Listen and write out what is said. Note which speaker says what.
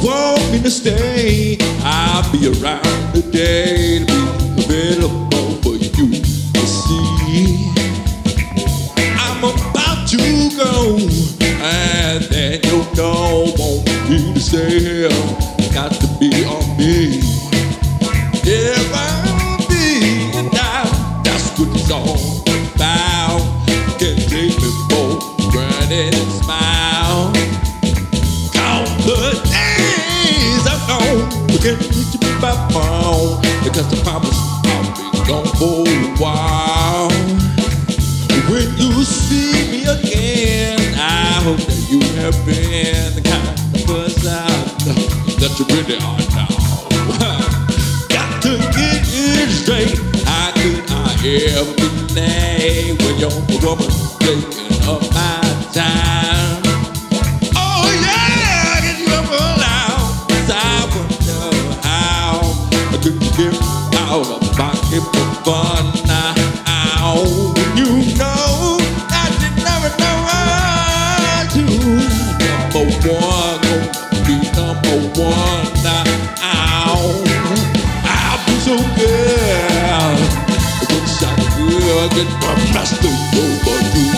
Speaker 1: want me to stay, I'll be around today to be available for you to see. I'm about to go, and then you don't want me to stay. Got to be on me. If I'll be down, that's what it's all about. Can't take me for granted and smile. Count the days I'm gone, but can't reach you by phone, because I promise I'll be gone for a while. When you see me again, I hope that you have been the kind of person that you really are now. Got to get it straight. How could I ever be late when you're the woman taking up my time? Oh yeah, get you up loud. I wonder how I could get out of pocket for fun now. When you know that you never know how to. Number one, gonna be number one now. I'll be so good. I wish I could get my master over you.